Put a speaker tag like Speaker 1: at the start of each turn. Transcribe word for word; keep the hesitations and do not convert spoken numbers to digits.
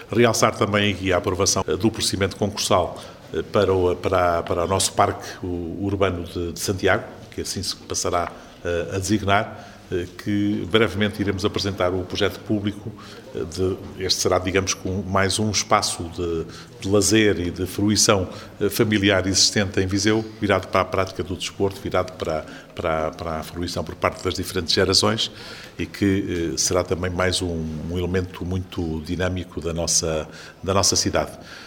Speaker 1: Realçar também aqui a aprovação do procedimento concursal para o, para, para o nosso Parque Urbano de, de Santiago, que assim se passará a designar, que brevemente iremos apresentar o projeto público. De, este será, digamos, com mais um espaço de, de lazer e de fruição familiar existente em Viseu, virado para a prática do desporto, virado para, para, para a fruição por parte das diferentes gerações e que será também mais um, um elemento muito dinâmico da nossa, da nossa cidade.